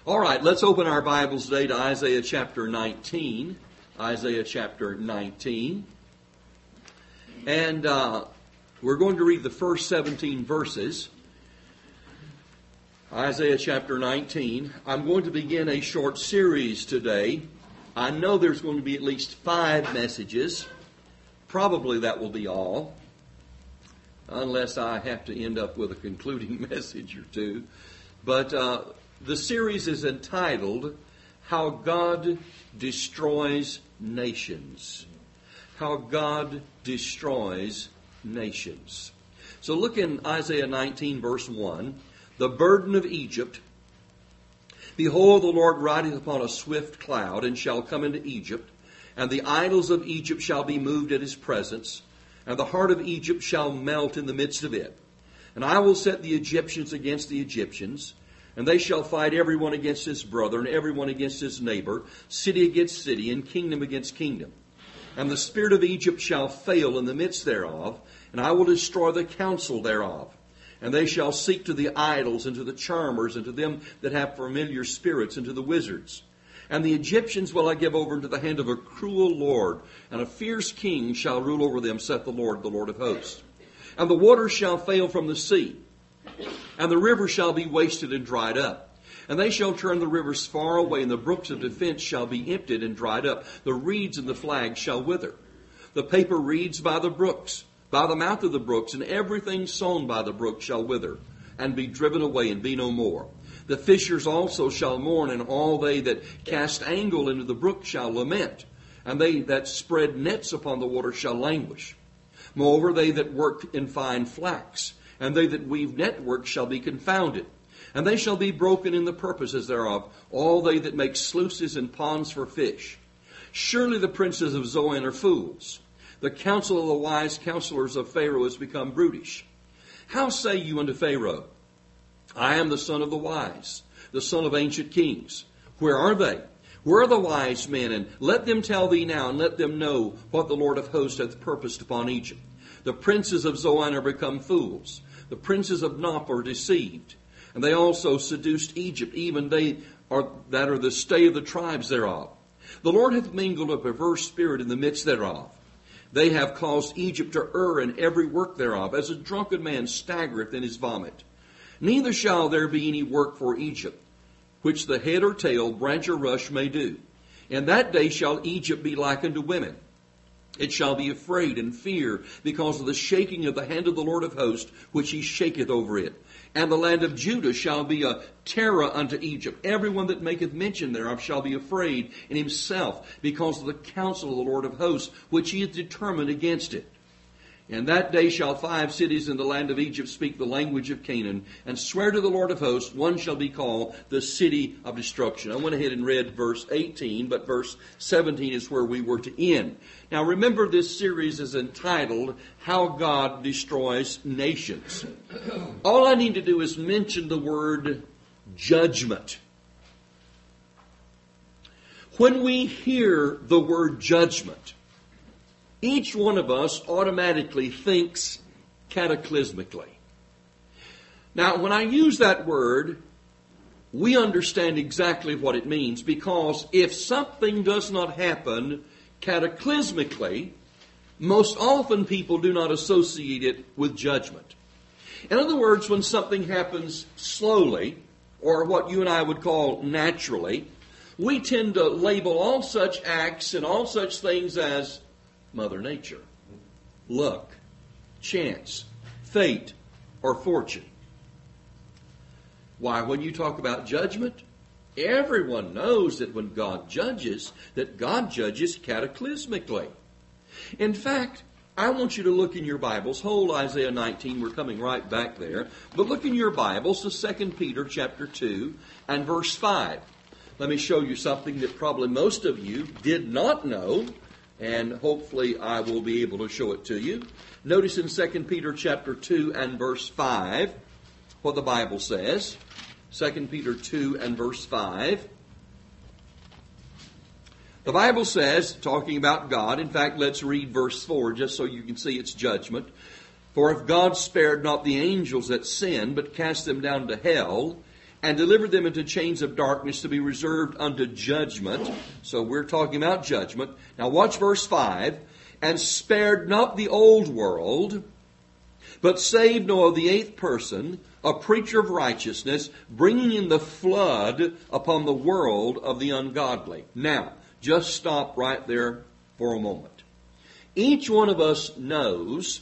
All right, let's open our Bibles today to Isaiah chapter 19. Isaiah chapter 19. And we're going to read the first 17 verses. Isaiah chapter 19. I'm going to begin a short series today. I know there's going to be at least 5 messages. Probably that will be all, unless I have to end up with a concluding message or two. But the series is entitled, How God Destroys Nations. How God Destroys Nations. So look in Isaiah 19 verse 1. The burden of Egypt. Behold, the Lord rideth upon a swift cloud, and shall come into Egypt. And the idols of Egypt shall be moved at his presence. And the heart of Egypt shall melt in the midst of it. And I will set the Egyptians against the Egyptians. And they shall fight everyone against his brother, and everyone against his neighbor, city against city, and kingdom against kingdom. And the spirit of Egypt shall fail in the midst thereof, and I will destroy the counsel thereof. And they shall seek to the idols, and to the charmers, and to them that have familiar spirits, and to the wizards. And the Egyptians will I give over into the hand of a cruel lord, and a fierce king shall rule over them, saith the Lord of hosts. And the waters shall fail from the sea, and the river shall be wasted and dried up. And they shall turn the rivers far away, and the brooks of defense shall be emptied and dried up. The reeds and the flags shall wither. The paper reeds by the brooks, by the mouth of the brooks, and everything sown by the brook shall wither, and be driven away, and be no more. The fishers also shall mourn, and all they that cast angle into the brook shall lament. And they that spread nets upon the water shall languish. Moreover, they that work in fine flax, and they that weave network shall be confounded. And they shall be broken in the purposes thereof, all they that make sluices and ponds for fish. Surely the princes of Zoan are fools. The counsel of the wise counselors of Pharaoh is become brutish. How say you unto Pharaoh, I am the son of the wise, the son of ancient kings. Where are they? Where are the wise men? And let them tell thee now, and let them know what the Lord of hosts hath purposed upon Egypt. The princes of Zoan are become fools. The princes of Noph are deceived. And they also seduced Egypt, even they that are the stay of the tribes thereof. The Lord hath mingled a perverse spirit in the midst thereof. They have caused Egypt to err in every work thereof, as a drunken man staggereth in his vomit. Neither shall there be any work for Egypt, which the head or tail, branch or rush may do. In that day shall Egypt be like unto women. It shall be afraid and fear because of the shaking of the hand of the Lord of hosts, which he shaketh over it. And the land of Judah shall be a terror unto Egypt. Everyone that maketh mention thereof shall be afraid in himself because of the counsel of the Lord of hosts, which he hath determined against it. In that day shall 5 cities in the land of Egypt speak the language of Canaan, and swear to the Lord of hosts, one shall be called the city of destruction. I went ahead and read verse 18, but verse 17 is where we were to end. Now remember, this series is entitled, How God Destroys Nations. All I need to do is mention the word judgment. When we hear the word judgment, each one of us automatically thinks cataclysmically. Now, when I use that word, we understand exactly what it means, because if something does not happen cataclysmically, most often people do not associate it with judgment. In other words, when something happens slowly, or what you and I would call naturally, we tend to label all such acts and all such things as Mother Nature, luck, chance, fate, or fortune. Why, when you talk about judgment, everyone knows that when God judges, that God judges cataclysmically. In fact, I want you to look in your Bibles, hold Isaiah 19, we're coming right back there, but look in your Bibles to 2 Peter chapter 2 and verse 5. Let me show you something that probably most of you did not know, and hopefully I will be able to show it to you. Notice in 2 Peter chapter 2 and verse 5 what the Bible says. 2 Peter 2 and verse 5. The Bible says, talking about God, in fact, let's read verse 4 just so you can see its judgment. For if God spared not the angels that sinned, but cast them down to hell, and delivered them into chains of darkness to be reserved unto judgment. So we're talking about judgment. Now watch verse 5. And spared not the old world, but saved Noah, the eighth person, a preacher of righteousness, bringing in the flood upon the world of the ungodly. Now, just stop right there for a moment. Each one of us knows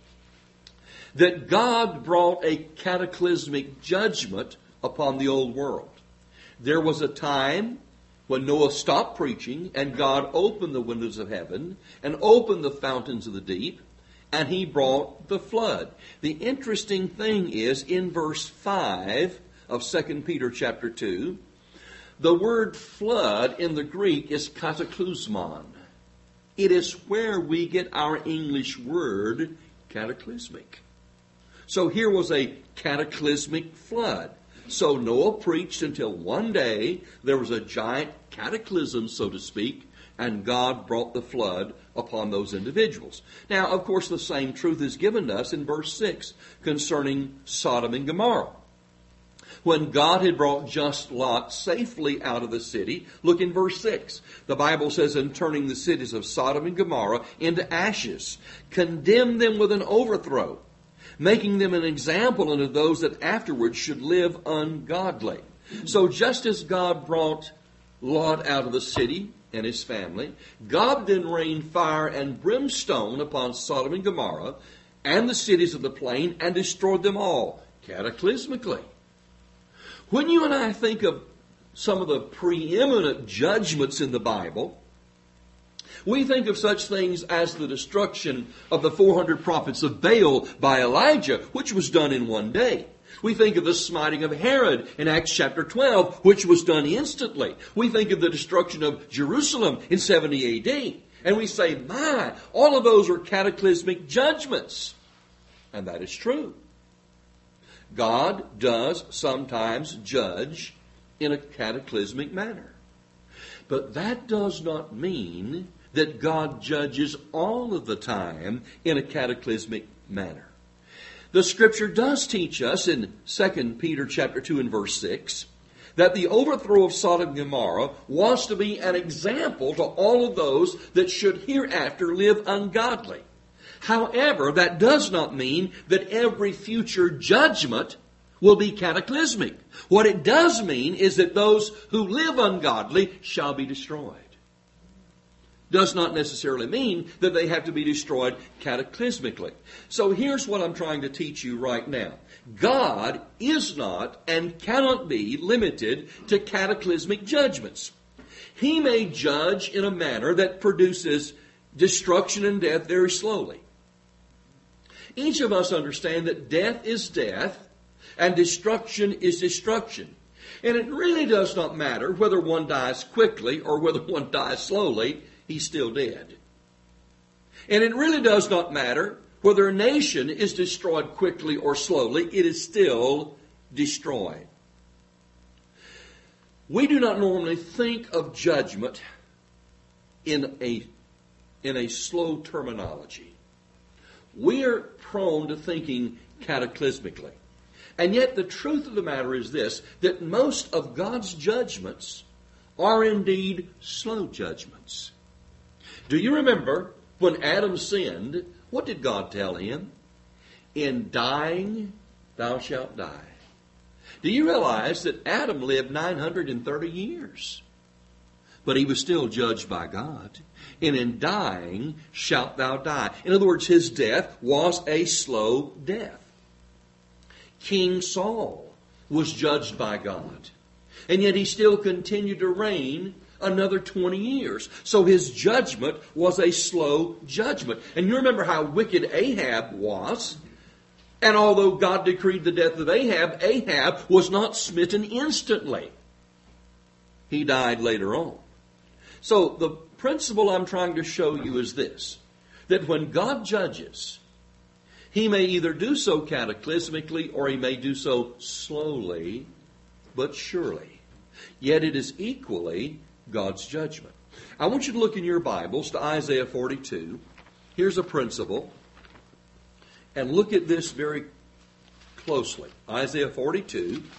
that God brought a cataclysmic judgment upon the old world. There was a time when Noah stopped preaching and God opened the windows of heaven and opened the fountains of the deep, and he brought the flood. The interesting thing is, in verse 5 of 2 Peter chapter 2, the word flood in the Greek is kataklysmon. It is where we get our English word cataclysmic. So here was a cataclysmic flood. So Noah preached until one day there was a giant cataclysm, so to speak, and God brought the flood upon those individuals. Now, of course, the same truth is given to us in verse 6 concerning Sodom and Gomorrah. When God had brought just Lot safely out of the city, look in verse 6. The Bible says, "And turning the cities of Sodom and Gomorrah into ashes, condemned them with an overthrow, making them an example unto those that afterwards should live ungodly." So just as God brought Lot out of the city and his family, God then rained fire and brimstone upon Sodom and Gomorrah and the cities of the plain and destroyed them all, cataclysmically. When you and I think of some of the preeminent judgments in the Bible, we think of such things as the destruction of the 400 prophets of Baal by Elijah, which was done in one day. We think of the smiting of Herod in Acts chapter 12, which was done instantly. We think of the destruction of Jerusalem in 70 A.D. And we say, my, all of those are cataclysmic judgments. And that is true. God does sometimes judge in a cataclysmic manner. But that does not mean that God judges all of the time in a cataclysmic manner. The Scripture does teach us in 2 Peter chapter 2 and verse 6 that the overthrow of Sodom and Gomorrah was to be an example to all of those that should hereafter live ungodly. However, that does not mean that every future judgment will be cataclysmic. What it does mean is that those who live ungodly shall be destroyed. Does not necessarily mean that they have to be destroyed cataclysmically. So here's what I'm trying to teach you right now. God is not and cannot be limited to cataclysmic judgments. He may judge in a manner that produces destruction and death very slowly. Each of us understand that death is death and destruction is destruction. And it really does not matter whether one dies quickly or whether one dies slowly. He's still dead. And it really does not matter whether a nation is destroyed quickly or slowly. It is still destroyed. We do not normally think of judgment in a slow terminology. We are prone to thinking cataclysmically. And yet the truth of the matter is this, that most of God's judgments are indeed slow judgments. Do you remember when Adam sinned, what did God tell him? In dying, thou shalt die. Do you realize that Adam lived 930 years? But he was still judged by God. And in dying shalt thou die. In other words, his death was a slow death. King Saul was judged by God. And yet he still continued to reign another 20 years. So his judgment was a slow judgment. And you remember how wicked Ahab was. And although God decreed the death of Ahab, Ahab was not smitten instantly. He died later on. So the principle I'm trying to show you is this, that when God judges, He may either do so cataclysmically or He may do so slowly but surely. Yet it is equally God's judgment. I want you to look in your Bibles to Isaiah 42. Here's a principle. And look at this very closely. Isaiah 42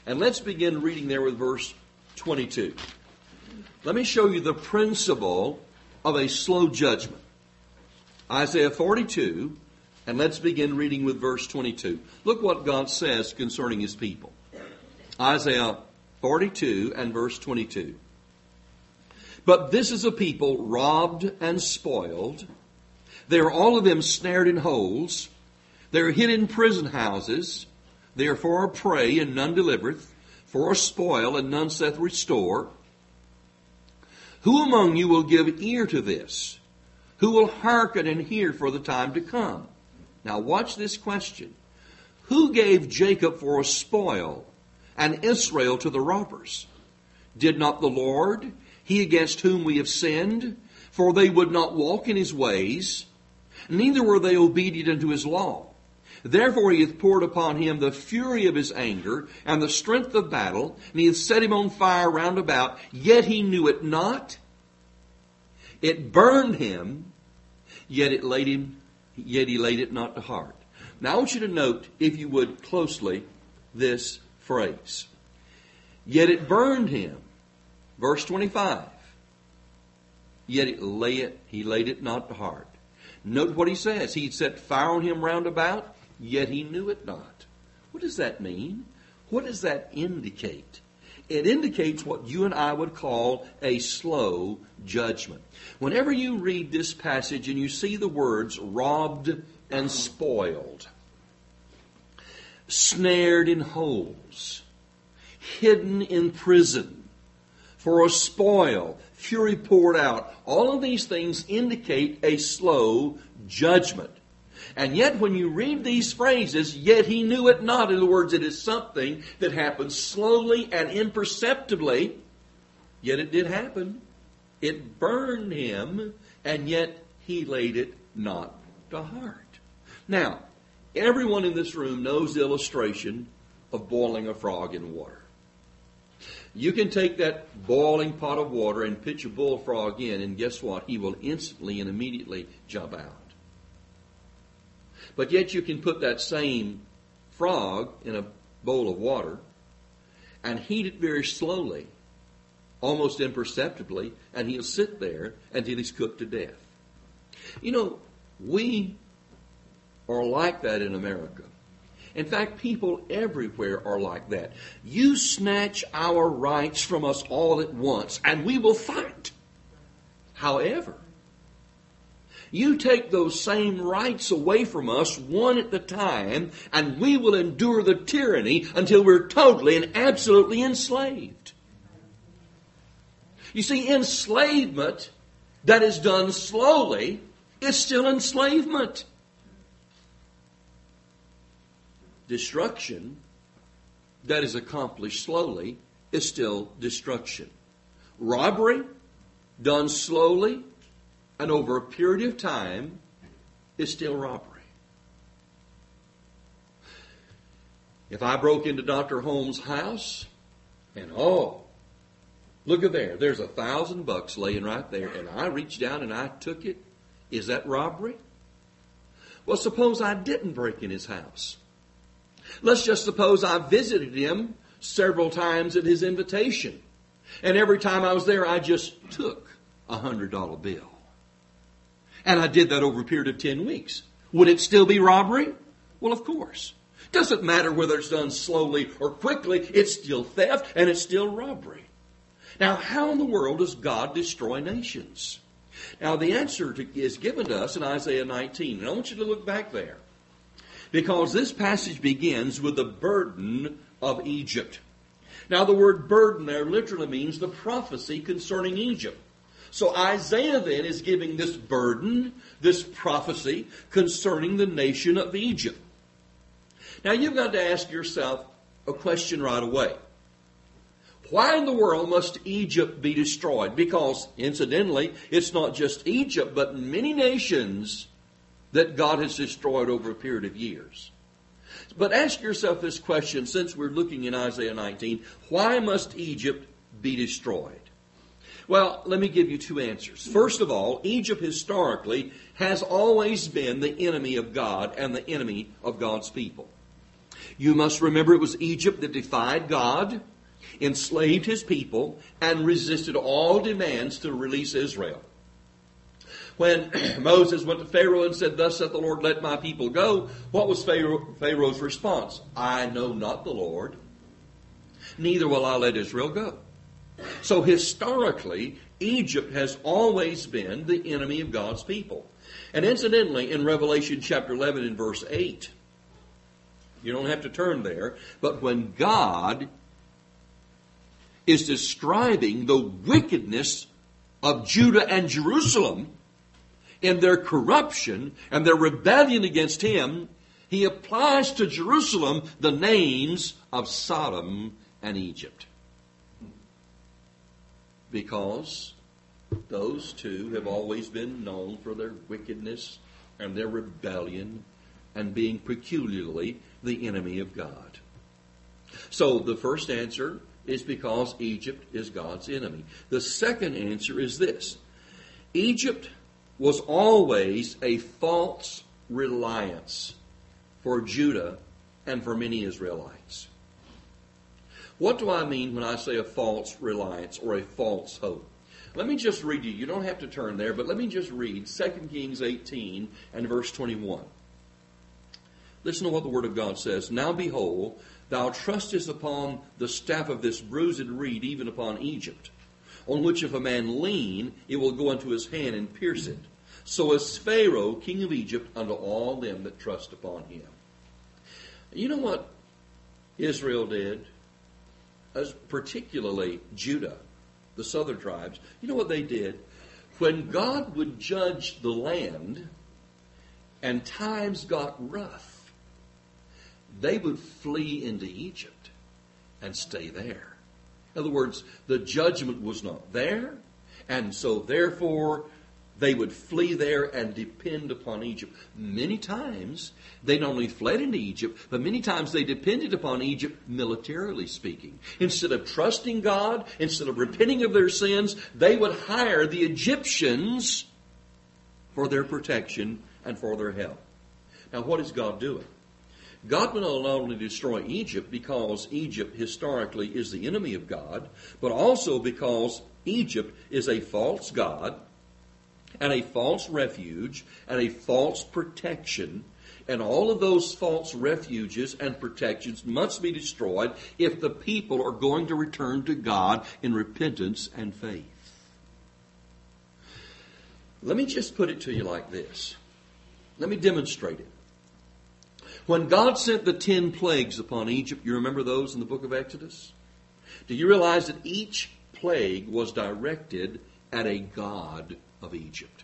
And let's begin reading there with verse 22. Let me show you the principle of a slow judgment. Isaiah 42, and let's begin reading with verse 22. Look what God says concerning His people. Isaiah 42 and verse 22. But this is a people robbed and spoiled. They are all of them snared in holes. They are hid in prison houses. They are for a prey, and none delivereth, for a spoil, and none saith restore. Who among you will give ear to this? Who will hearken and hear for the time to come? Now watch this question. Who gave Jacob for a spoil, and Israel to the robbers? Did not the Lord, He against whom we have sinned? For they would not walk in His ways, neither were they obedient unto His law. Therefore He hath poured upon him the fury of His anger, and the strength of battle, and He hath set him on fire round about, yet he knew it not. It burned him, yet he laid it not to heart. Now I want you to note, if you would closely, this phrase. Yet it burned him. Verse 25. Yet he laid it not to heart. Note what he says. He set fire on him round about, yet he knew it not. What does that mean? What does that indicate? It indicates what you and I would call a slow judgment. Whenever you read this passage and you see the words robbed and spoiled, snared in holes, hidden in prison, for a spoil, fury poured out, all of these things indicate a slow judgment. And yet when you read these phrases, yet he knew it not. In other words, it is something that happens slowly and imperceptibly, yet it did happen. It burned him, and yet he laid it not to heart. Now, everyone in this room knows the illustration of boiling a frog in water. You can take that boiling pot of water and pitch a bullfrog in, and guess what? He will instantly and immediately jump out. But yet you can put that same frog in a bowl of water and heat it very slowly, almost imperceptibly, and he'll sit there until he's cooked to death. You know, we are like that in America. In fact, people everywhere are like that. You snatch our rights from us all at once, and we will fight. However, you take those same rights away from us one at a time, and we will endure the tyranny until we're totally and absolutely enslaved. You see, enslavement that is done slowly is still enslavement. Destruction that is accomplished slowly is still destruction. Robbery done slowly and over a period of time is still robbery. If I broke into Dr. Holmes' house and look at there, there's $1,000 laying right there, and I reached down and I took it, is that robbery? Well, suppose I didn't break in his house. Let's just suppose I visited him several times at his invitation, and every time I was there I just took a $100 bill. And I did that over a period of 10 weeks. Would it still be robbery? Well, of course. Doesn't matter whether it's done slowly or quickly. It's still theft and it's still robbery. Now, how in the world does God destroy nations? Now, the answer is given to us in Isaiah 19. And I want you to look back there, because this passage begins with the burden of Egypt. Now, the word burden there literally means the prophecy concerning Egypt. So Isaiah then is giving this burden, this prophecy concerning the nation of Egypt. Now you've got to ask yourself a question right away. Why in the world must Egypt be destroyed? Because, incidentally, it's not just Egypt, but many nations that God has destroyed over a period of years. But ask yourself this question, since we're looking in Isaiah 19, why must Egypt be destroyed? Well, let me give you two answers. First of all, Egypt historically has always been the enemy of God and the enemy of God's people. You must remember it was Egypt that defied God, enslaved his people, and resisted all demands to release Israel. When Moses went to Pharaoh and said, "Thus saith the Lord, let my people go," what was Pharaoh's response? "I know not the Lord, neither will I let Israel go." So historically, Egypt has always been the enemy of God's people. And incidentally, in Revelation chapter 11 and verse 8, you don't have to turn there, but when God is describing the wickedness of Judah and Jerusalem in their corruption and their rebellion against him, he applies to Jerusalem the names of Sodom and Egypt. Because those two have always been known for their wickedness and their rebellion and being peculiarly the enemy of God. So the first answer is because Egypt is God's enemy. The second answer is this: Egypt was always a false reliance for Judah and for many Israelites. What do I mean when I say a false reliance or a false hope? Let me just read you don't have to turn there, but let me just read 2 Kings 18 and verse 21. Listen to what the Word of God says. "Now behold, thou trustest upon the staff of this bruised reed, even upon Egypt, on which if a man lean, it will go into his hand and pierce it. So is Pharaoh, king of Egypt, unto all them that trust upon him." You know what Israel did? Particularly Judah, the southern tribes. You know what they did? When God would judge the land and times got rough, they would flee into Egypt and stay there. In other words, the judgment was not there, and so therefore they would flee there and depend upon Egypt. Many times they not only fled into Egypt, but many times they depended upon Egypt militarily speaking. Instead of trusting God, instead of repenting of their sins, they would hire the Egyptians for their protection and for their help. Now what is God doing? God will not only destroy Egypt because Egypt historically is the enemy of God, but also because Egypt is a false god and a false refuge and a false protection. And all of those false refuges and protections must be destroyed if the people are going to return to God in repentance and faith. Let me just put it to you like this. Let me demonstrate it. When God sent the 10 plagues upon Egypt, you remember those in the book of Exodus? Do you realize that each plague was directed at a god of Egypt?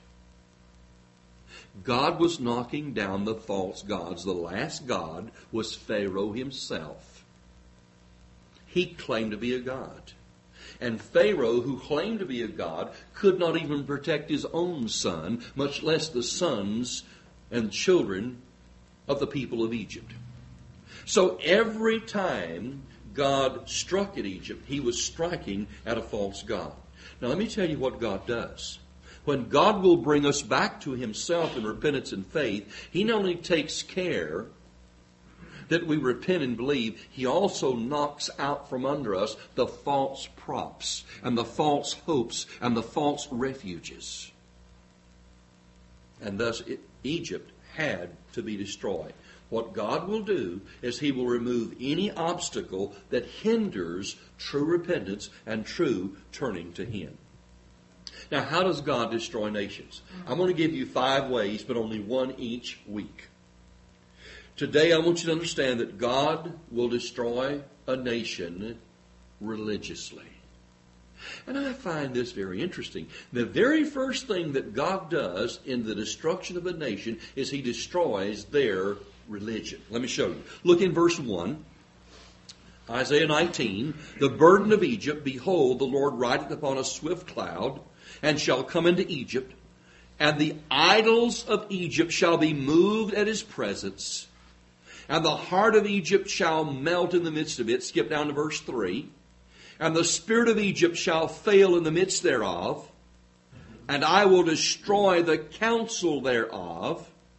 God was knocking down the false gods. The last god was Pharaoh himself. He claimed to be a god. And Pharaoh, who claimed to be a god, could not even protect his own son, much less the sons and children of the people of Egypt. So every time God struck at Egypt, he was striking at a false god. Now let me tell you what God does. When God will bring us back to himself in repentance and faith, he not only takes care that we repent and believe, he also knocks out from under us the false props and the false hopes and the false refuges. And thus Egypt had to be destroyed. What God will do is he will remove any obstacle that hinders true repentance and true turning to him. Now, how does God destroy nations? I'm going to give you 5 ways, but only one each week. Today, I want you to understand that God will destroy a nation religiously. And I find this very interesting. The very first thing that God does in the destruction of a nation is he destroys their religion. Let me show you. Look in verse 1. Isaiah 19. "The burden of Egypt, behold, the Lord rideth upon a swift cloud, and shall come into Egypt, and the idols of Egypt shall be moved at his presence, and the heart of Egypt shall melt in the midst of it." Skip down to verse 3. "And the spirit of Egypt shall fail in the midst thereof, and I will destroy the counsel thereof,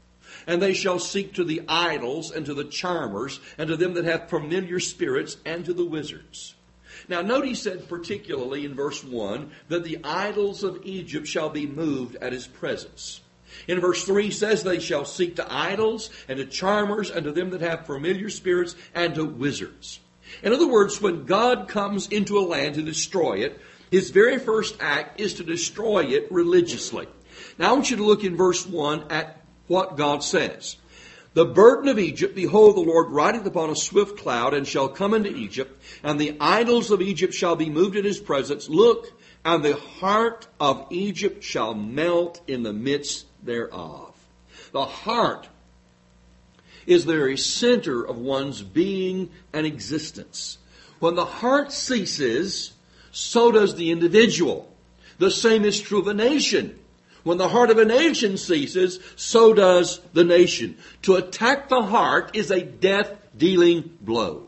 And they shall seek to the idols and to the charmers and to them that have familiar spirits and to the wizards. Now note he said particularly in verse 1 that the idols of Egypt shall be moved at his presence. In verse 3 he says they shall seek to idols and to charmers and to them that have familiar spirits and to wizards. In other words, when God comes into a land to destroy it, his very first act is to destroy it religiously. Now I want you to look in verse 1 at what God says. The burden of Egypt, behold, the Lord rideth upon a swift cloud, and shall come into Egypt, and the idols of Egypt shall be moved in his presence. Look, and the heart of Egypt shall melt in the midst thereof. The heart is the very center of one's being and existence. When the heart ceases, so does the individual. The same is true of a nation. When the heart of a nation ceases, so does the nation. To attack the heart is a death-dealing blow.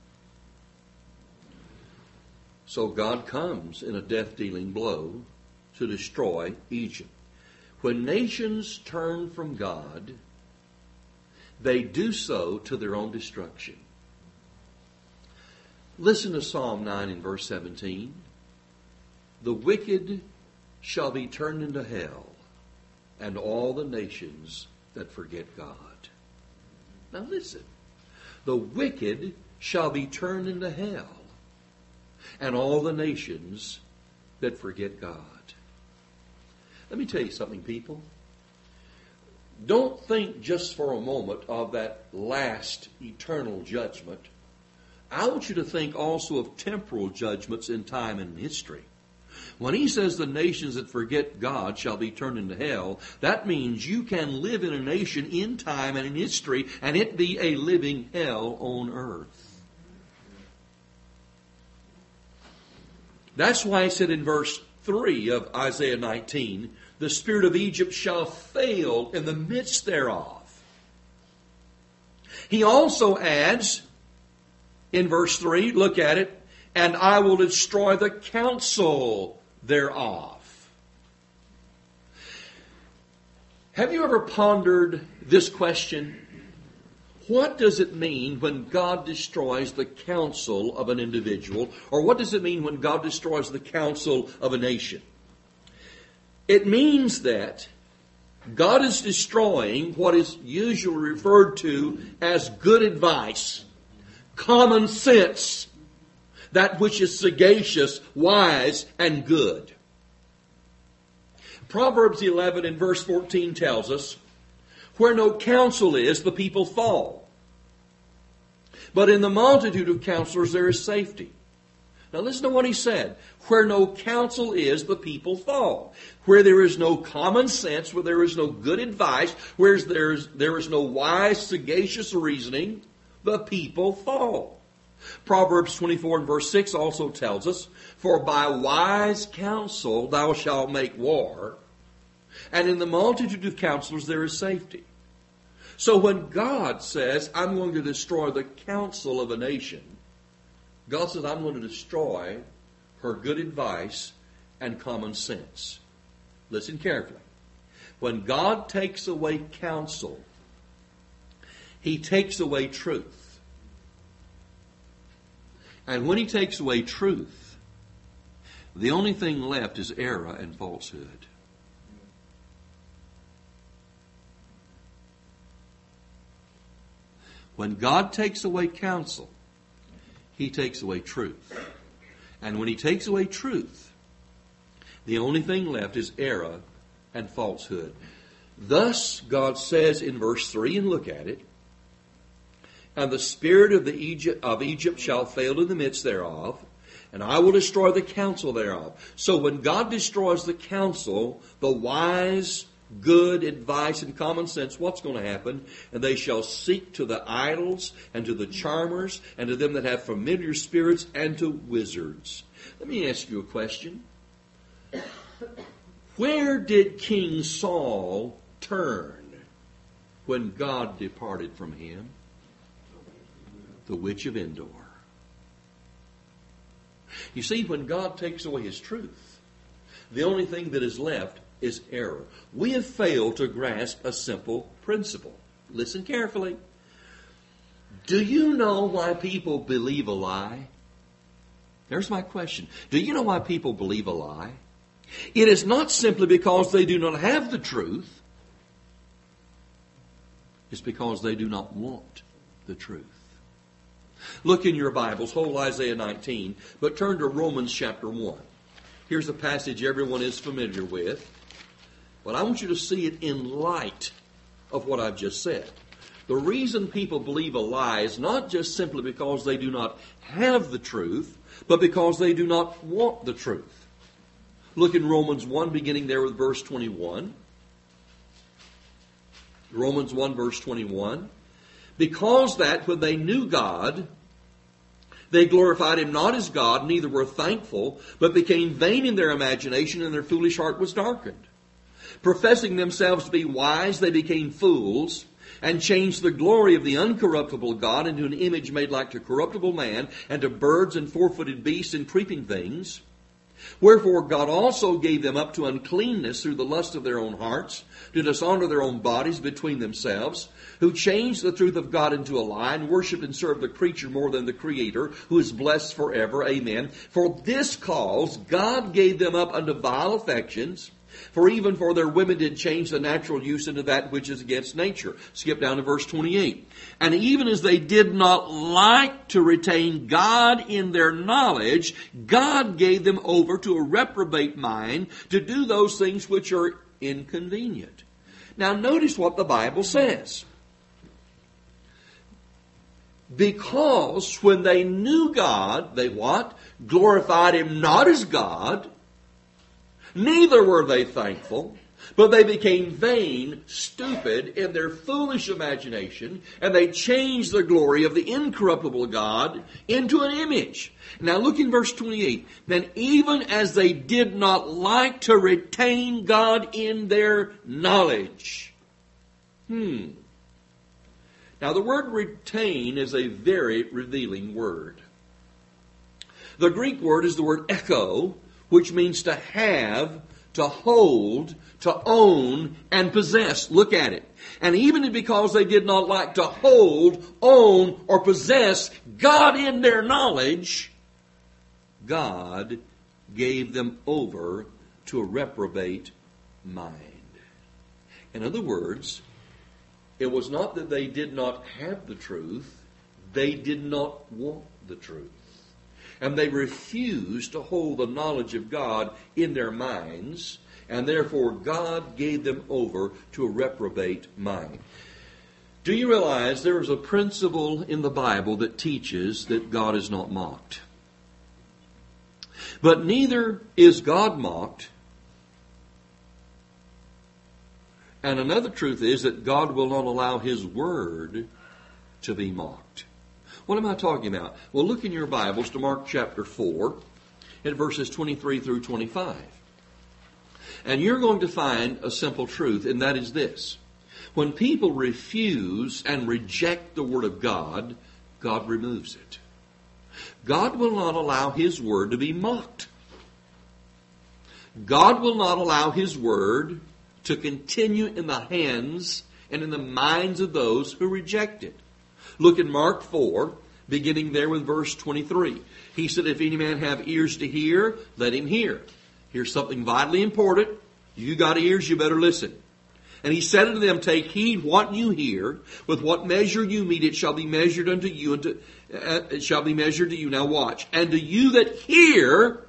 So God comes in a death-dealing blow to destroy Egypt. When nations turn from God, they do so to their own destruction. Listen to Psalm 9 and verse 17. The wicked shall be turned into hell, and all the nations that forget God. Now listen. The wicked shall be turned into hell, and all the nations that forget God. Let me tell you something, people. Don't think just for a moment of that last eternal judgment. I want you to think also of temporal judgments in time and history. When he says the nations that forget God shall be turned into hell, that means you can live in a nation in time and in history and it be a living hell on earth. That's why he said in verse 3 of Isaiah 19, the spirit of Egypt shall fail in the midst thereof. He also adds in verse 3, look at it, and I will destroy the counsel thereof. Have you ever pondered this question? What does it mean when God destroys the counsel of an individual? Or what does it mean when God destroys the counsel of a nation? It means that God is destroying what is usually referred to as good advice, common sense, that which is sagacious, wise, and good. Proverbs 11 and verse 14 tells us, where no counsel is, the people fall. But in the multitude of counselors there is safety. Now listen to what he said. Where no counsel is, the people fall. Where there is no common sense, where there is no good advice, where there is no wise, sagacious reasoning, the people fall. Proverbs 24 and verse 6 also tells us, for by wise counsel thou shalt make war, and in the multitude of counselors there is safety. So when God says, I'm going to destroy the counsel of a nation, God says, I'm going to destroy her good advice and common sense. Listen carefully. When God takes away counsel, He takes away truth. And when He takes away truth, the only thing left is error and falsehood. When God takes away counsel, He takes away truth. And when He takes away truth, the only thing left is error and falsehood. Thus, God says in verse 3, and look at it, and the spirit of Egypt shall fail in the midst thereof, and I will destroy the counsel thereof. So when God destroys the counsel, the wise, good advice and common sense, what's going to happen? And they shall seek to the idols and to the charmers and to them that have familiar spirits and to wizards. Let me ask you a question. Where did King Saul turn when God departed from him? The witch of Endor. You see, when God takes away His truth, the only thing that is left is error. We have failed to grasp a simple principle. Listen carefully. Do you know why people believe a lie? There's my question. Do you know why people believe a lie? It is not simply because they do not have the truth. It's because they do not want the truth. Look in your Bibles, hold Isaiah 19, but turn to Romans chapter 1. Here's a passage everyone is familiar with, but I want you to see it in light of what I've just said. The reason people believe a lie is not just simply because they do not have the truth, but because they do not want the truth. Look in Romans 1, beginning there with verse 21. Romans 1, verse 21. Because that when they knew God, they glorified Him not as God, neither were thankful, but became vain in their imagination, and their foolish heart was darkened. Professing themselves to be wise, they became fools, and changed the glory of the uncorruptible God into an image made like to corruptible man, and to birds and four-footed beasts and creeping things. Wherefore God also gave them up to uncleanness through the lust of their own hearts, to dishonor their own bodies between themselves, who changed the truth of God into a lie, and worshipped and served the creature more than the Creator, who is blessed forever. Amen. For this cause God gave them up unto vile affections, for even for their women did change the natural use into that which is against nature. Skip down to verse 28. And even as they did not like to retain God in their knowledge, God gave them over to a reprobate mind to do those things which are inconvenient. Now notice what the Bible says. Because when they knew God, they what? Glorified Him not as God. Neither were they thankful, but they became vain, stupid in their foolish imagination, and they changed the glory of the incorruptible God into an image. Now look in verse 28. Then even as they did not like to retain God in their knowledge. Now the word retain is a very revealing word. The Greek word is the word echo, which means to have, to hold, to own, and possess. Look at it. And even because they did not like to hold, own, or possess God in their knowledge, God gave them over to a reprobate mind. In other words, it was not that they did not have the truth, they did not want the truth. And they refused to hold the knowledge of God in their minds, and therefore God gave them over to a reprobate mind. Do you realize there is a principle in the Bible that teaches that God is not mocked? But neither is God mocked. And another truth is that God will not allow His Word to be mocked. What am I talking about? Well, look in your Bibles to Mark chapter 4 at verses 23 through 25. And you're going to find a simple truth, and that is this. When people refuse and reject the Word of God, God removes it. God will not allow His Word to be mocked. God will not allow His Word to continue in the hands and in the minds of those who reject it. Look in Mark 4, beginning there with verse 23. He said, if any man have ears to hear, let him hear. Here's something vitally important. You got ears, you better listen. And he said unto them, take heed what you hear. With what measure you meet, it shall be measured unto you. And it shall be measured to you. Now watch. And to you that hear,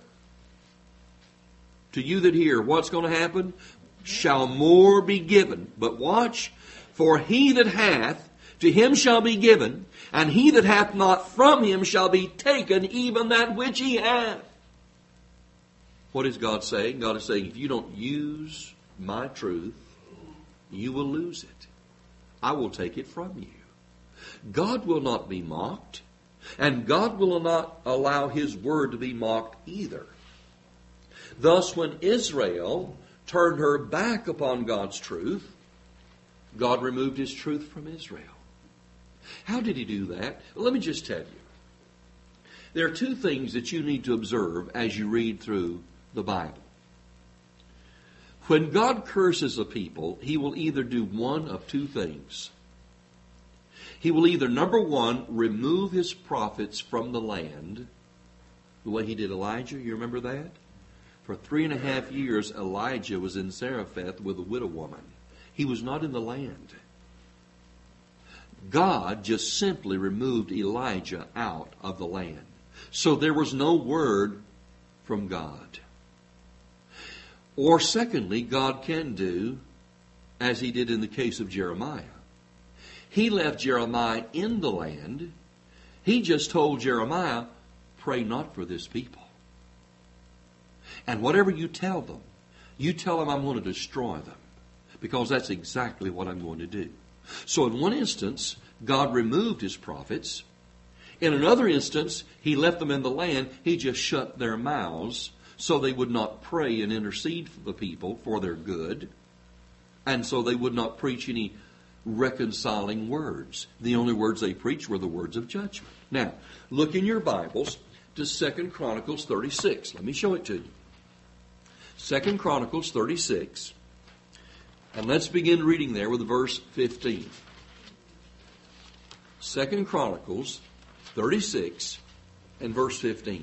what's going to happen? Shall more be given. But watch. For he that hath, to him shall be given, and he that hath not from him shall be taken even that which he hath. What is God saying? God is saying, if you don't use my truth, you will lose it. I will take it from you. God will not be mocked, and God will not allow His Word to be mocked either. Thus, when Israel turned her back upon God's truth, God removed His truth from Israel. How did He do that? Well, let me just tell you. There are two things that you need to observe as you read through the Bible. When God curses a people, He will either do one of two things. He will either, number one, remove His prophets from the land, the way He did Elijah. You remember that? For 3.5 years, Elijah was in Zarephath with a widow woman. He was not in the land. God just simply removed Elijah out of the land. So there was no word from God. Or secondly, God can do as He did in the case of Jeremiah. He left Jeremiah in the land. He just told Jeremiah, pray not for this people. And whatever you tell them I'm going to destroy them. Because that's exactly what I'm going to do. So in one instance, God removed His prophets. In another instance, He left them in the land. He just shut their mouths so they would not pray and intercede for the people for their good. And so they would not preach any reconciling words. The only words they preached were the words of judgment. Now, look in your Bibles to 2 Chronicles 36. Let me show it to you. 2 Chronicles 36. And let's begin reading there with verse 15. 2 Chronicles 36 and verse 15.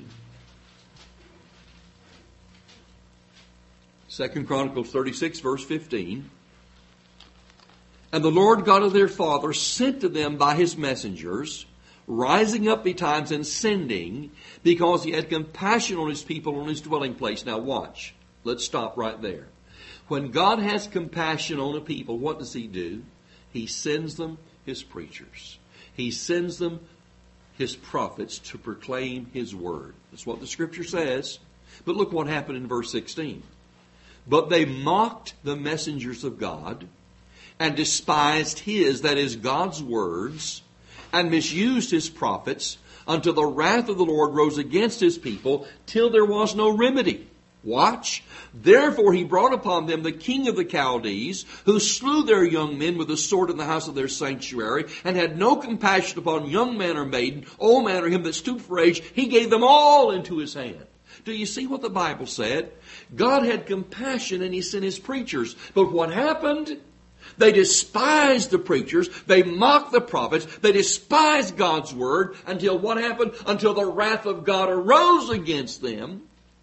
2 Chronicles 36, verse 15. And the Lord God of their fathers sent to them by His messengers, rising up betimes and sending, because He had compassion on His people, on His dwelling place. Now watch. Let's stop right there. When God has compassion on a people, what does He do? He sends them His preachers. He sends them His prophets to proclaim His word. That's what the Scripture says. But look what happened in verse 16. But they mocked the messengers of God and despised His, that is God's words, and misused His prophets until the wrath of the Lord rose against His people till there was no remedy. Watch. Therefore He brought upon them the king of the Chaldees, who slew their young men with the sword in the house of their sanctuary, and had no compassion upon young man or maiden, old man or him that stooped for age. He gave them all into his hand. Do you see what the Bible said? God had compassion and He sent His preachers. But what happened? They despised the preachers. They mocked the prophets. They despised God's word until what happened? Until the wrath of God arose against them.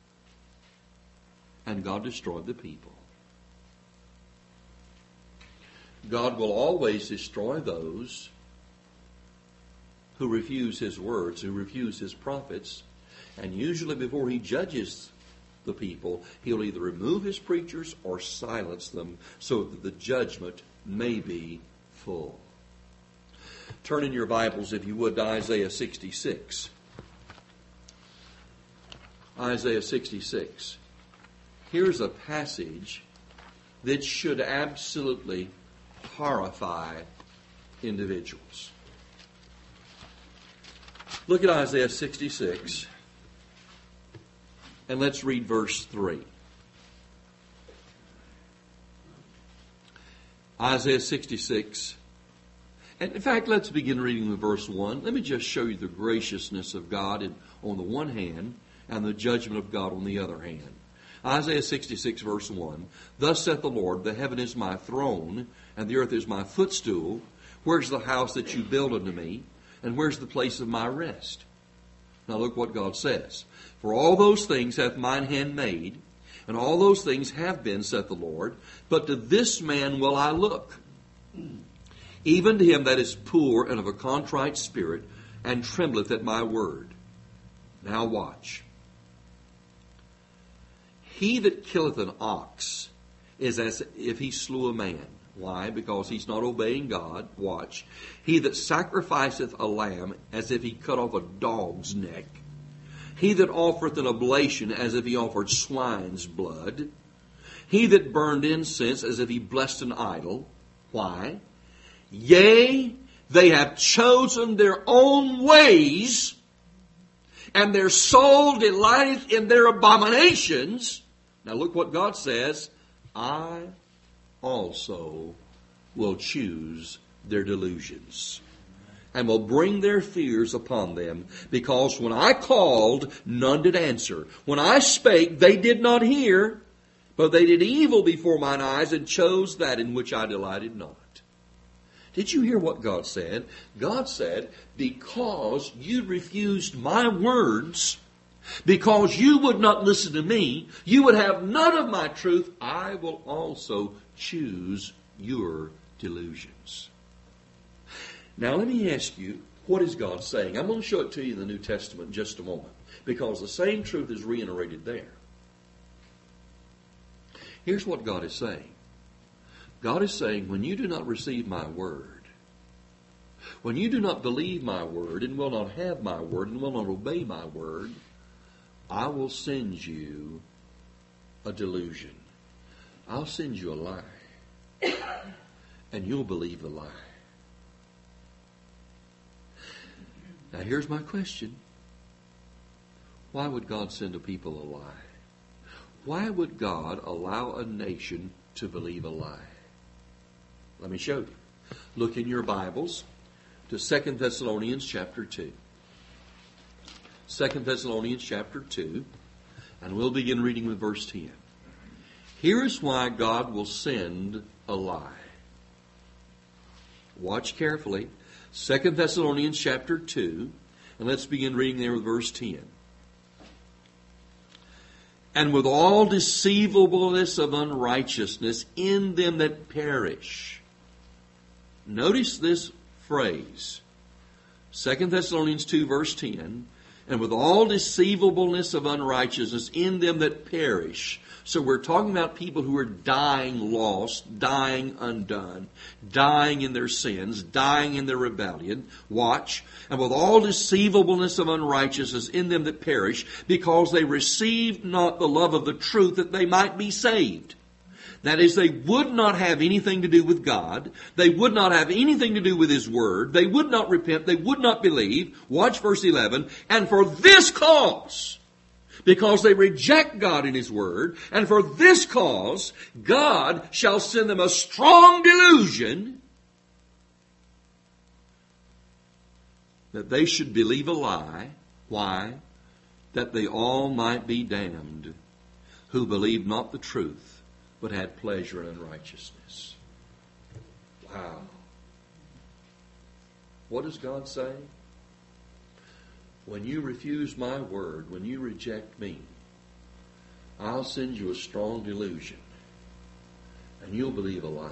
And God destroyed the people. God will always destroy those who refuse His words, who refuse His prophets. And usually before He judges the people, He'll either remove His preachers or silence them so that the judgment may be full. Turn in your Bibles, if you would, to Isaiah 66. Isaiah 66. Here's a passage that should absolutely horrify individuals. Look at Isaiah 66, and let's read verse 3. Isaiah 66. And in fact, let's begin reading with verse 1. Let me just show you the graciousness of God on the one hand and the judgment of God on the other hand. Isaiah 66, verse 1. Thus saith the Lord, the heaven is my throne, and the earth is my footstool. Where's the house that you build unto me? And where's the place of my rest? Now look what God says. For all those things hath mine hand made, and all those things have been, saith the Lord. But to this man will I look, even to him that is poor and of a contrite spirit, and trembleth at my word. Now watch. He that killeth an ox is as if he slew a man. Why? Because he's not obeying God. Watch. He that sacrificeth a lamb as if he cut off a dog's neck. He that offereth an oblation as if he offered swine's blood. He that burned incense as if he blessed an idol. Why? Yea, they have chosen their own ways, and their soul delighteth in their abominations. Now look what God says. I also will choose their delusions, and will bring their fears upon them, because when I called, none did answer. When I spake, they did not hear, But they did evil before mine eyes and chose that in which I delighted not. Did you hear what God said? God said, because you refused my words, because you would not listen to me, you would have none of my truth, I will also choose your delusions. Now let me ask you, what is God saying? I'm going to show it to you in the New Testament in just a moment, because the same truth is reiterated there. Here's what God is saying. God is saying, when you do not receive my word, when you do not believe my word and will not have my word and will not obey my word, I will send you a delusion. I'll send you a lie. And you'll believe the lie. Now here's my question. Why would God send a people a lie? Why would God allow a nation to believe a lie? Let me show you. Look in your Bibles to 2 Thessalonians chapter 2. 2 Thessalonians chapter 2, and we'll begin reading with verse 10. Here is why God will send a lie. Watch carefully. 2 Thessalonians chapter 2, and let's begin reading there with verse 10. And with all deceivableness of unrighteousness in them that perish. Notice this phrase. 2 Thessalonians 2 verse 10. And with all deceivableness of unrighteousness in them that perish. So we're talking about people who are dying lost, dying undone, dying in their sins, dying in their rebellion. Watch. And with all deceivableness of unrighteousness in them that perish, because they received not the love of the truth that they might be saved. That is, they would not have anything to do with God. They would not have anything to do with His Word. They would not repent. They would not believe. Watch verse 11. And for this cause, because they reject God and His Word, and for this cause, God shall send them a strong delusion that they should believe a lie. Why? That they all might be damned, who believed not the truth, but had pleasure in unrighteousness. Wow. What does God say? When you refuse my word, when you reject me, I'll send you a strong delusion. And you'll believe a lie.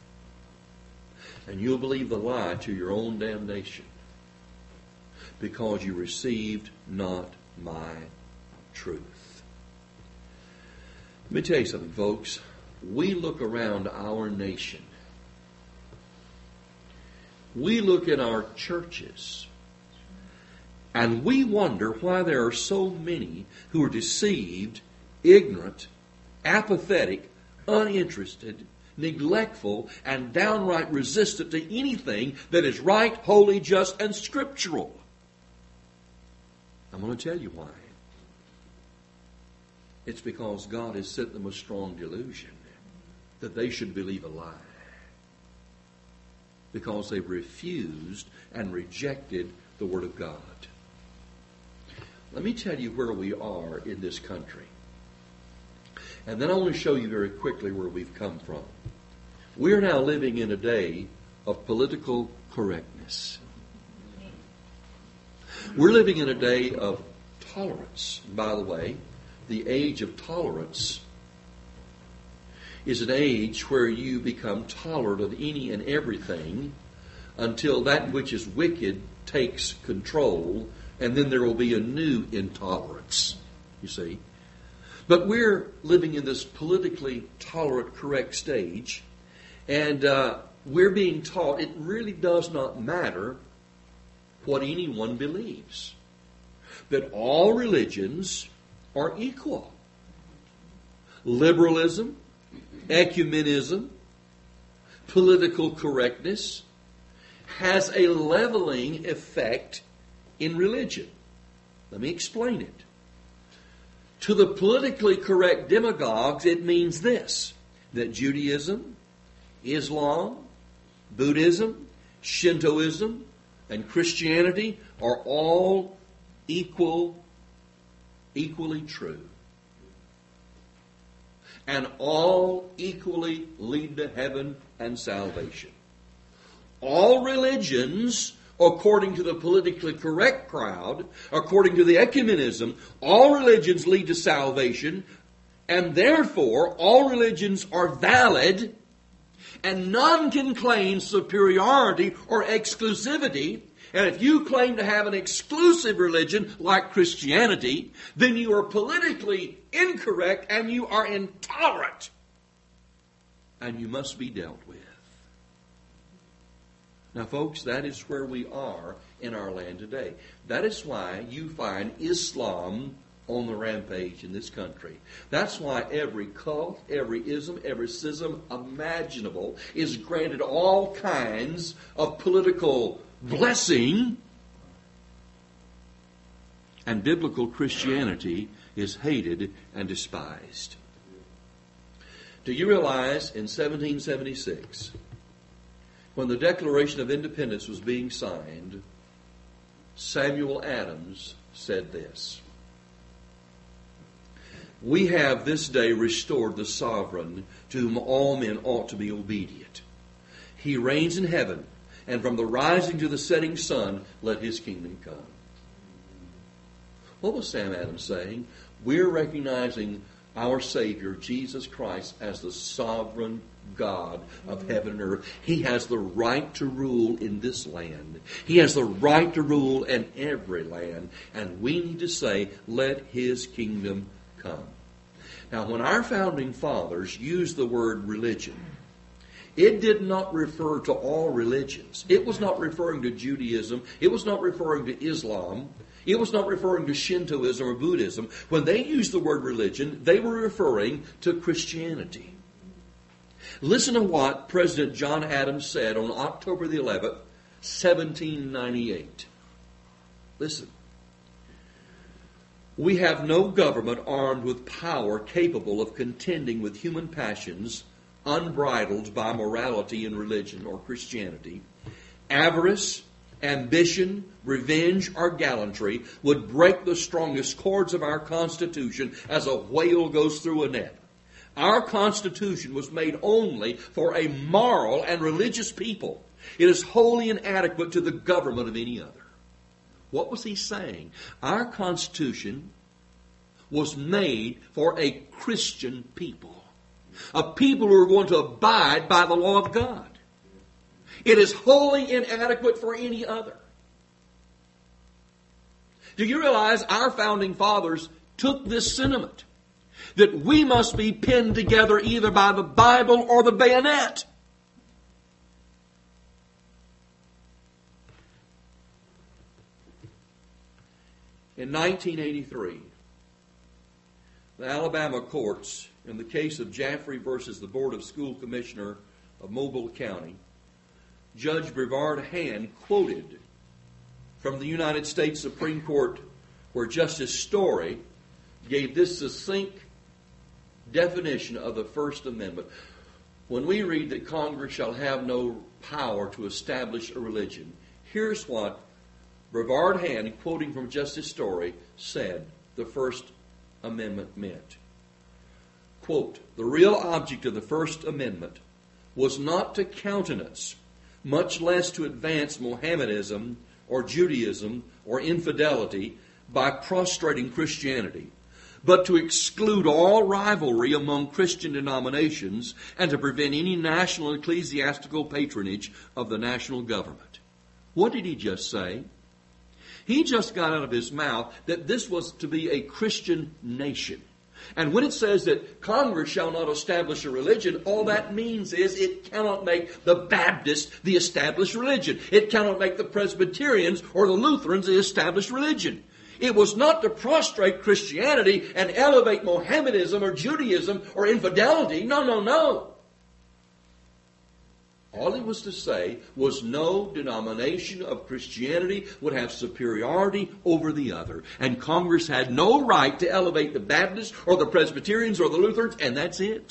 And you'll believe the lie to your own damnation. Because you received not my truth. Let me tell you something, folks. We look around our nation. We look at our churches. And we wonder why there are so many who are deceived, ignorant, apathetic, uninterested, neglectful, and downright resistant to anything that is right, holy, just, and scriptural. I'm going to tell you why. It's because God has sent them a strong delusion that they should believe a lie. Because they refused and rejected the Word of God. Let me tell you where we are in this country. And then I want to show you very quickly where we've come from. We're now living in a day of political correctness. We're living in a day of tolerance. By the way, the age of tolerance is an age where you become tolerant of any and everything until that which is wicked takes control, and then there will be a new intolerance, you see. But we're living in this politically tolerant, correct stage, and we're being taught it really does not matter what anyone believes. That all religions are equal. Liberalism, ecumenism, political correctness has a leveling effect in religion. Let me explain it. To the politically correct demagogues, it means this, that Judaism, Islam, Buddhism, Shintoism, and Christianity are all equally true. and all equally lead to heaven and salvation. All religions, according to the politically correct crowd, according to the ecumenism, all religions lead to salvation, and therefore all religions are valid, and none can claim superiority or exclusivity. And if you claim to have an exclusive religion like Christianity, then you are politically incorrect and you are intolerant. And you must be dealt with. Now, folks, that is where we are in our land today. That is why you find Islam on the rampage in this country. That's why every cult, every ism, every schism imaginable is granted all kinds of political blessing, and biblical Christianity is hated and despised. Do you realize in 1776, when the Declaration of Independence was being signed, Samuel Adams said this: "We have this day restored the sovereign to whom all men ought to be obedient. He reigns in heaven, and from the rising to the setting sun, let his kingdom come." What was Sam Adams saying? We're recognizing our Savior, Jesus Christ, as the sovereign God of heaven and earth. He has the right to rule in this land. He has the right to rule in every land. And we need to say, let his kingdom come. Now, when our founding fathers used the word religion, it did not refer to all religions. It was not referring to Judaism. It was not referring to Islam. It was not referring to Shintoism or Buddhism. When they used the word religion, they were referring to Christianity. Listen to what President John Adams said on October the 11th, 1798. Listen. "We have no government armed with power capable of contending with human passions unbridled by morality and religion or Christianity. Avarice, ambition, revenge, or gallantry would break the strongest cords of our Constitution as a whale goes through a net. Our Constitution was made only for a moral and religious people. It is wholly inadequate to the government of any other." What was he saying? Our Constitution was made for a Christian people. A people who are going to abide by the law of God. It is wholly inadequate for any other. Do you realize our founding fathers took this sentiment that we must be pinned together either by the Bible or the bayonet? In 1983, the Alabama courts, in the case of Jaffrey versus the Board of School Commissioner of Mobile County, Judge Brevard Hand quoted from the United States Supreme Court, where Justice Story gave this succinct definition of the First Amendment. When we read that Congress shall have no power to establish a religion, here's what Brevard Hand, quoting from Justice Story, said the First Amendment meant. Quote, "The real object of the First Amendment was not to countenance, much less to advance Mohammedanism or Judaism or infidelity by prostrating Christianity, but to exclude all rivalry among Christian denominations and to prevent any national ecclesiastical patronage of the national government." What did he just say? He just got out of his mouth that this was to be a Christian nation. And when it says that Congress shall not establish a religion, all that means is it cannot make the Baptists the established religion. It cannot make the Presbyterians or the Lutherans the established religion. It was not to prostrate Christianity and elevate Mohammedanism or Judaism or infidelity. No, no, no. All it was to say was no denomination of Christianity would have superiority over the other. And Congress had no right to elevate the Baptists or the Presbyterians or the Lutherans, and that's it.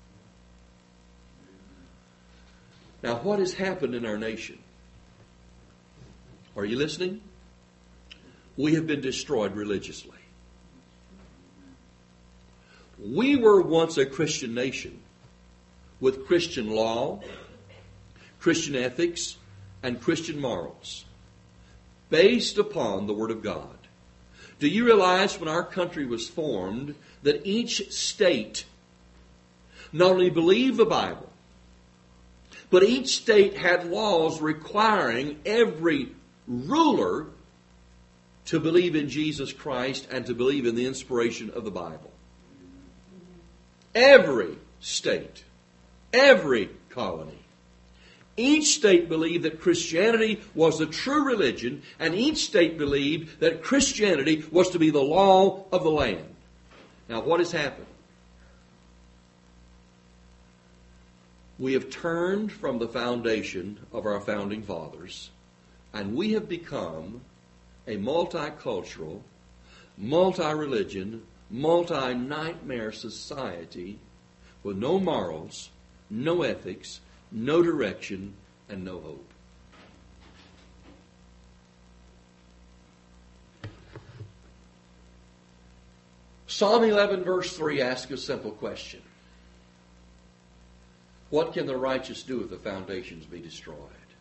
Now, what has happened in our nation? Are you listening? We have been destroyed religiously. We were once a Christian nation with Christian law, Christian ethics, and Christian morals based upon the Word of God. Do you realize when our country was formed that each state not only believed the Bible, but each state had laws requiring every ruler to believe in Jesus Christ and to believe in the inspiration of the Bible? Every state, every colony. Each state believed that Christianity was the true religion, and each state believed that Christianity was to be the law of the land. Now, what has happened? We have turned from the foundation of our founding fathers, and we have become a multicultural, multi-religion, multi-nightmare society with no morals, no ethics, no direction, and no hope. Psalm 11 verse 3 asks a simple question. What can the righteous do if the foundations be destroyed?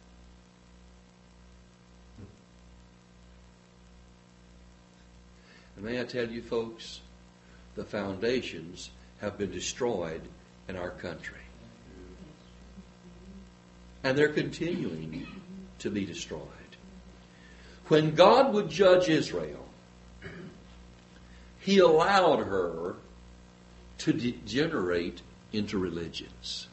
And may I tell you, folks, the foundations have been destroyed in our country. And they're continuing to be destroyed. When God would judge Israel, He allowed her to degenerate into religions.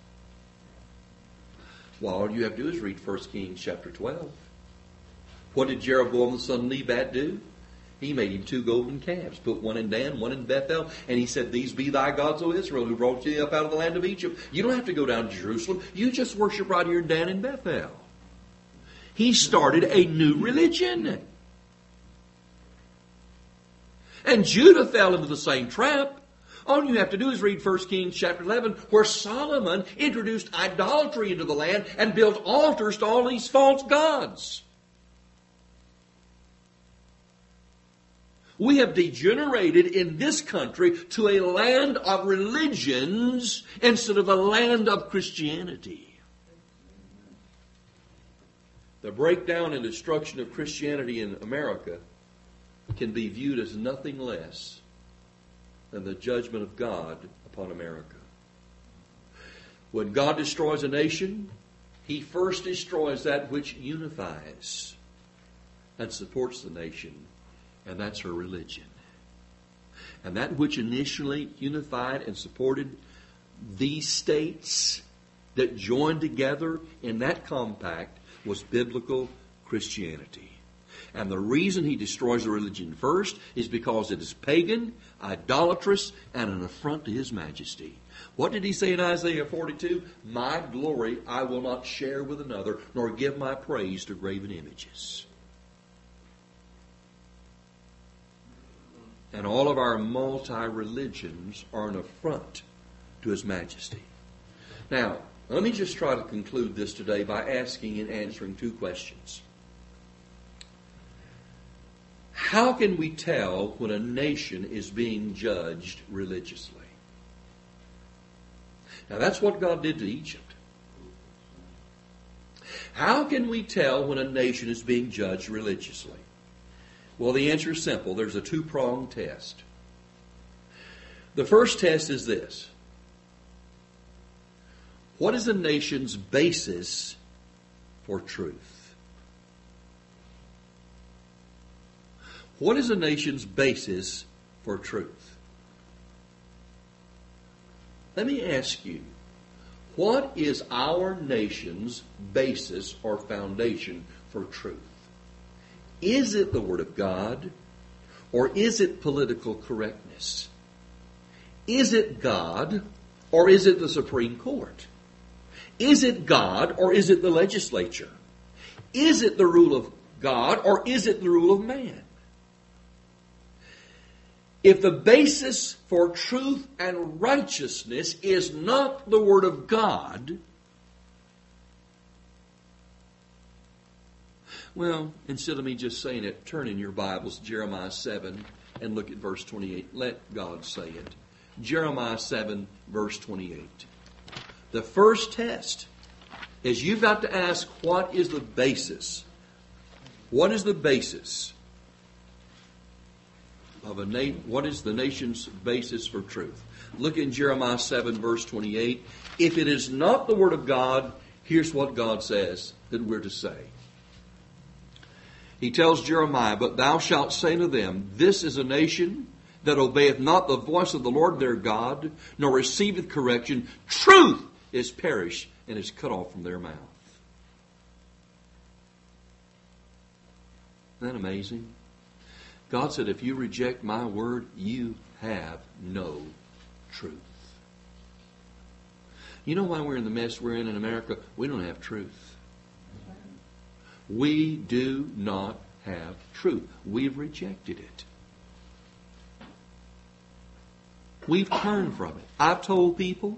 Well, all you have to do is read 1 Kings chapter 12. What did Jeroboam the son of Nebat do? He made him 2 golden calves, put one in Dan, one in Bethel, and he said, "These be thy gods, O Israel, who brought you up out of the land of Egypt." You don't have to go down to Jerusalem. You just worship right here in Dan and Bethel. He started a new religion. And Judah fell into the same trap. All you have to do is read 1 Kings chapter 11, where Solomon introduced idolatry into the land and built altars to all these false gods. We have degenerated in this country to a land of religions instead of a land of Christianity. The breakdown and destruction of Christianity in America can be viewed as nothing less than the judgment of God upon America. When God destroys a nation, He first destroys that which unifies and supports the nation, and that's her religion. And that which initially unified and supported these states that joined together in that compact was biblical Christianity. And the reason He destroys the religion first is because it is pagan, idolatrous, and an affront to His majesty. What did He say in Isaiah 42? "My glory I will not share with another, nor give my praise to graven images." And all of our multi-religions are an affront to His majesty. Now, let me just try to conclude this today by asking and answering 2 questions. How can we tell when a nation is being judged religiously? Now, that's what God did to Egypt. How can we tell when a nation is being judged religiously? Well, the answer is simple. There's a 2-pronged test. The first test is this. What is a nation's basis for truth? What is a nation's basis for truth? Let me ask you, what is our nation's basis or foundation for truth? Is it the Word of God, or is it political correctness? Is it God, or is it the Supreme Court? Is it God, or is it the legislature? Is it the rule of God, or is it the rule of man? If the basis for truth and righteousness is not the Word of God, well, instead of me just saying it, turn in your Bibles to Jeremiah 7 and look at verse 28. Let God say it. Jeremiah 7, verse 28. The first test is you've got to ask, what is the basis? What is the basis of what is the nation's basis for truth? Look in Jeremiah 7, verse 28. If it is not the Word of God, here's what God says that we're to say. He tells Jeremiah, "But thou shalt say to them, This is a nation that obeyeth not the voice of the Lord their God, nor receiveth correction. Truth is perished and is cut off from their mouth." Isn't that amazing? God said, if you reject my word, you have no truth. You know why we're in the mess we're in America? We don't have truth. We do not have truth. We've rejected it. We've turned from it. I've told people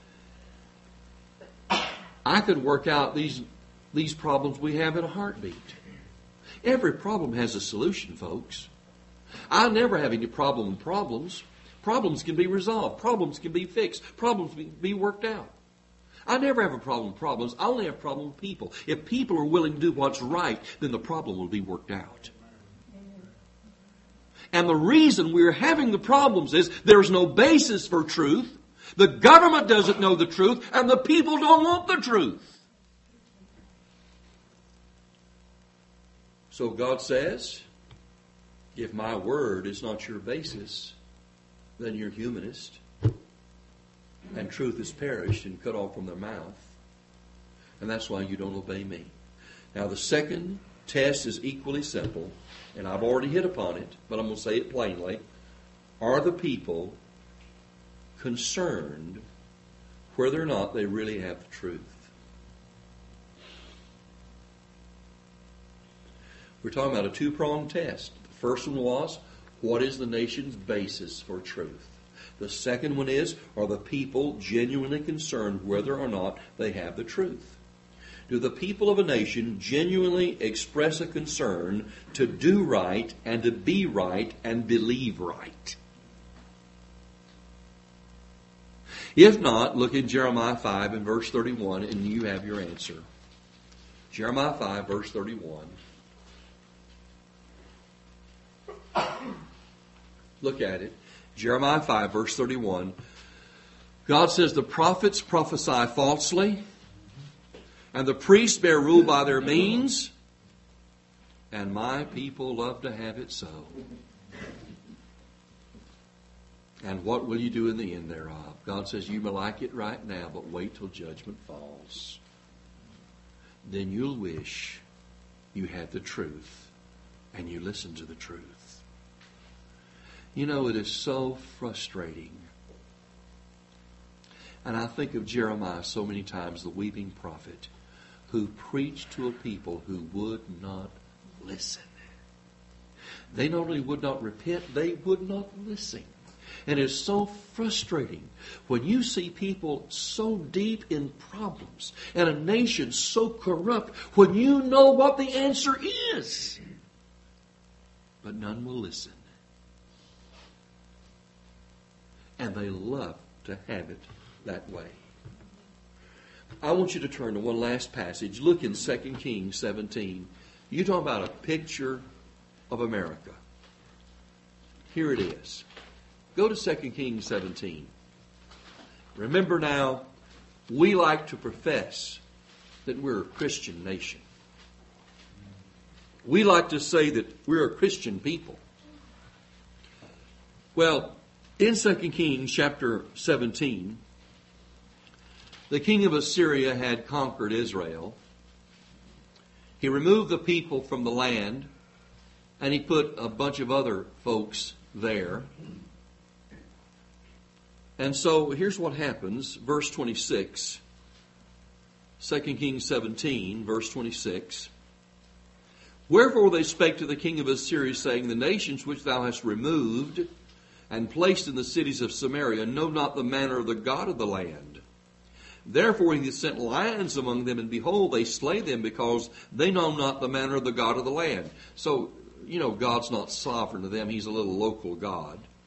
I could work out these problems we have in a heartbeat. Every problem has a solution, folks. I never have any problem with problems. Problems can be resolved. Problems can be fixed. Problems can be worked out. I never have a problem with problems. I only have a problem with people. If people are willing to do what's right, then the problem will be worked out. And the reason we're having the problems is there's no basis for truth. The government doesn't know the truth, and the people don't want the truth. So God says, if my word is not your basis, then you're humanist. And truth is perished and cut off from their mouth. And that's why you don't obey me. Now the second test is equally simple, and I've already hit upon it, but I'm going to say it plainly. Are the people concerned whether or not they really have the truth? We're talking about a two-pronged test. The first one was, what is the nation's basis for truth? The second one is, are the people genuinely concerned whether or not they have the truth? Do the people of a nation genuinely express a concern to do right and to be right and believe right? If not, look in Jeremiah 5 and verse 31 and you have your answer. Jeremiah 5 verse 31. Look at it. Jeremiah 5 verse 31. God says the prophets prophesy falsely, and the priests bear rule by their means, and my people love to have it so. And what will you do in the end thereof? God says you may like it right now, but wait till judgment falls. Then you'll wish you had the truth, and you listen to the truth. You know, it is so frustrating. And I think of Jeremiah so many times, the weeping prophet, who preached to a people who would not listen. They not only would not repent, they would not listen. And it's so frustrating when you see people so deep in problems and a nation so corrupt when you know what the answer is. But none will listen. And they love to have it that way. I want you to turn to one last passage. Look in 2 Kings 17. You talk about a picture of America. Here it is. Go to 2 Kings 17. Remember now, we like to profess that we're a Christian nation. We like to say that we're a Christian people. Well, in 2 Kings chapter 17, the king of Assyria had conquered Israel. He removed the people from the land, and he put a bunch of other folks there. And so here's what happens, verse 26, 2 Kings 17, verse 26. Wherefore they spake to the king of Assyria, saying, the nations which thou hast removed and placed in the cities of Samaria know not the manner of the God of the land. Therefore he sent lions among them, and behold, they slay them, because they know not the manner of the God of the land. So, you know, God's not sovereign to them. He's a little local God.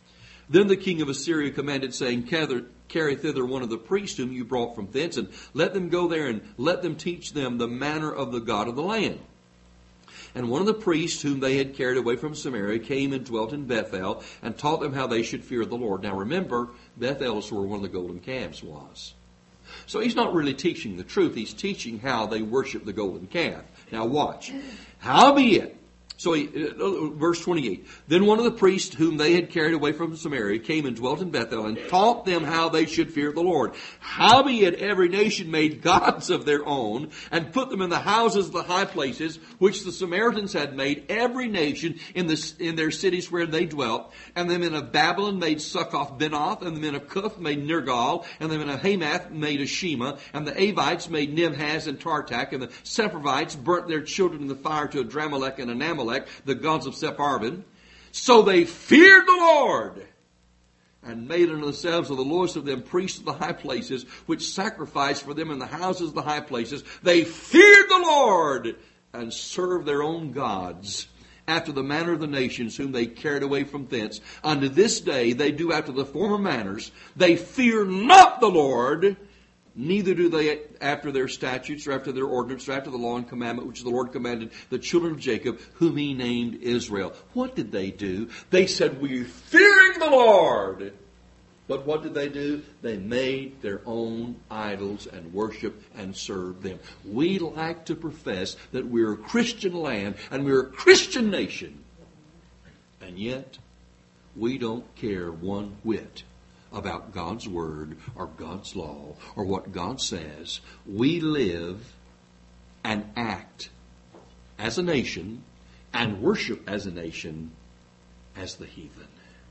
Then the king of Assyria commanded, saying, Carry thither one of the priests whom you brought from thence, and let them go there, and let them teach them the manner of the God of the land. And one of the priests whom they had carried away from Samaria came and dwelt in Bethel, and taught them how they should fear the Lord. Now remember, Bethel is where one of the golden calves was. So he's not really teaching the truth. He's teaching how they worship the golden calf. Now watch. Howbeit, verse 28, then one of the priests whom they had carried away from Samaria came and dwelt in Bethel, and taught them how they should fear the Lord. Howbeit every nation made gods of their own, and put them in the houses of the high places, which the Samaritans had made, every nation in their cities where they dwelt. And the men of Babylon made Succoth-Benoth, and the men of Cuth made Nergal, and the men of Hamath made Ashima, and the Avites made Nimhaz and Tartak, and the Sepharvites burnt their children in the fire to Adramelech and Anamelech, the gods of Sepharvaim. So they feared the Lord, and made unto themselves of the lowest of them priests of the high places, which sacrificed for them in the houses of the high places. They feared the Lord, and served their own gods, after the manner of the nations whom they carried away from thence. Unto this day they do after the former manners. They fear not the Lord, neither do they after their statutes, or after their ordinance, or after the law and commandment which the Lord commanded the children of Jacob, whom he named Israel. What did they do? They said, we're fearing the Lord. But what did they do? They made their own idols and worshiped and served them. We like to profess that we're a Christian land and we're a Christian nation. And yet, we don't care one whit about God's Word or God's law or what God says. We live and act as a nation and worship as a nation as the heathen.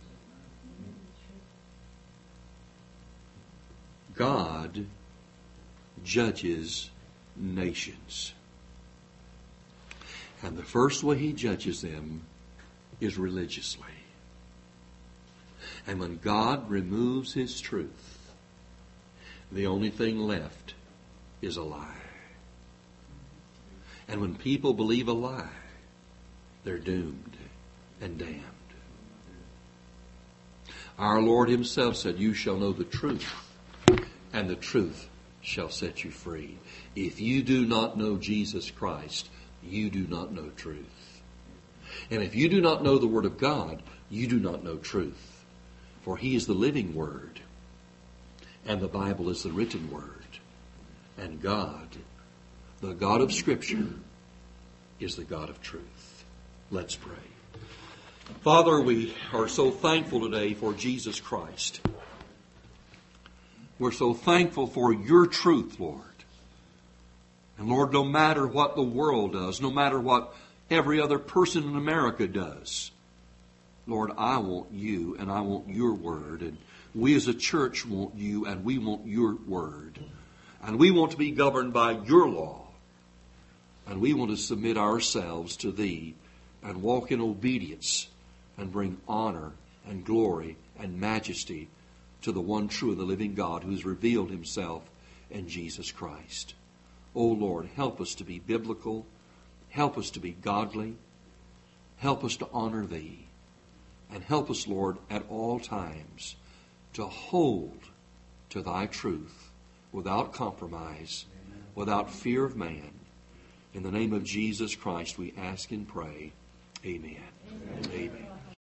God judges nations. And the first way he judges them is religiously. And when God removes his truth, the only thing left is a lie. And when people believe a lie, they're doomed and damned. Our Lord himself said, you shall know the truth, and the truth shall set you free. If you do not know Jesus Christ, you do not know truth. And if you do not know the Word of God, you do not know truth. For he is the living Word, and the Bible is the written Word. And God, the God of Scripture, is the God of truth. Let's pray. Father, we are so thankful today for Jesus Christ. We're so thankful for your truth, Lord. And Lord, no matter what the world does, no matter what every other person in America does, Lord, I want you and I want your word. And we as a church want you and we want your word. And we want to be governed by your law. And we want to submit ourselves to thee and walk in obedience and bring honor and glory and majesty to the one true and the living God who has revealed himself in Jesus Christ. Oh Lord, help us to be biblical. Help us to be godly. Help us to honor thee. And help us, Lord, at all times to hold to thy truth without compromise, without fear of man. In the name of Jesus Christ we ask and pray. Amen. Amen. Amen.